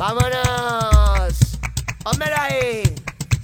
¡Vámonos! ¡Hombre ahí!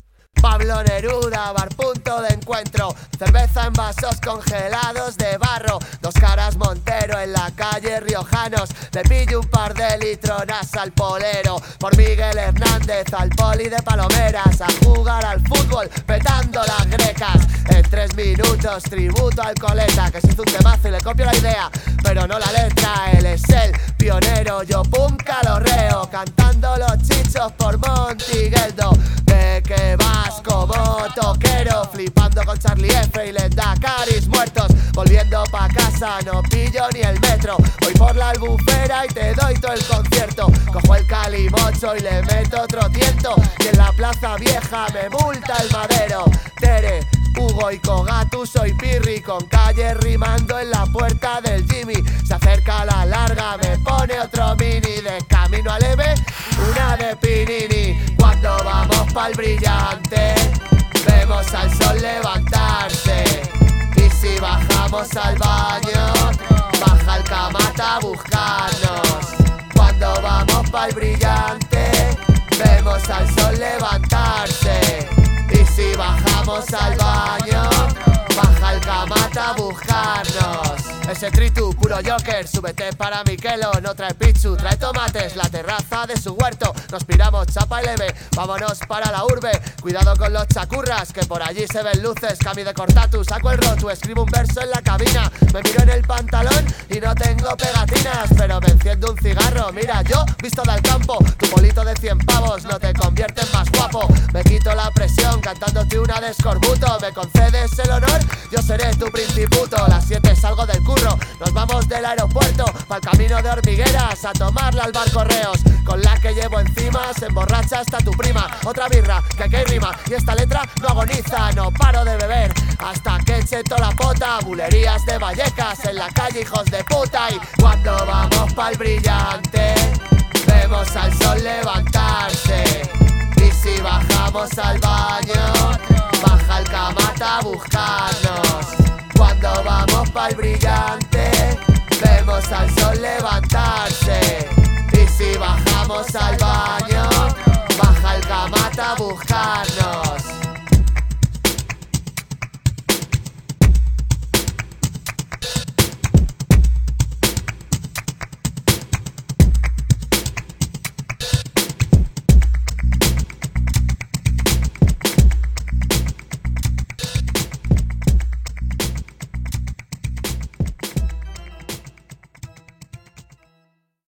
Pablo Neruda, bar punto de encuentro. Cerveza en vasos congelados de barro. Dos caras Montero en la calle Riojanos. Le pillo un par de litronas al polero. Por Miguel Hernández al poli de Palomeras. A jugar al fútbol petando las grecas. En 3 minutos tributo al coleta, que se hizo un temazo y le copio la idea, pero no la letra. Él es el pionero, yo pum calorreo, cantando los chichos por Montigueldo. De que vas como toquero, flipando con Charlie F y Lendacaris muertos. Volviendo pa' casa no pillo ni el metro. Voy por la Albufera y te doy todo el concierto. Cojo el calimocho y le meto otro tiento. Y en la Plaza Vieja me multa el madero. Tere, Hugo y Cogatu, soy Pirri, con calle rimando en la puerta del Jimmy. Se acerca la larga, me pone otro mini. De camino al EVE, una de Pinini. Cuando vamos pa'l Brillante, vemos al sol levantarse. Y si bajamos al baño, baja el Camata a buscarnos. Cuando vamos pa'l Brillante, vemos al sol levantarse. Y si bajamos al baño, baja el Camata a buscarnos. Ese tritu, puro Joker, súbete para Miquelo. No trae pizzu, trae tomates, la terraza de su huerto. Nos piramos chapa y leve, vámonos para la urbe. Cuidado con los chacurras, que por allí se ven luces. Cami de Cortatu, saco el rotu, escribo un verso en la cabina. Me miro en el pantalón y no tengo pegatinas, pero me enciendo un cigarro. Mira, yo visto del campo, tu bolito de 100 pavos no te convierte en más guapo. Me quito la presión cantándote una de escorbuto. ¿Me concedes el honor? Yo seré tu principuto. A las 7 salgo del curro, nos vamos del aeropuerto pa'l camino de Hormigueras a tomarla al bar Correos. Con la que llevo encima se emborracha hasta tu prima. Otra birra, que aquí hay rima y esta letra no agoniza. No paro de beber hasta que eche toda la pota. Bulerías de Vallecas en la calle, hijos de puta. Y cuando vamos pa'l Brillante, vemos al sol levantarse. Y si bajamos al baño, baja el Camata a buscarnos. Cuando vamos pa'l Brillante, vemos al sol levantarse. Y si bajamos al baño,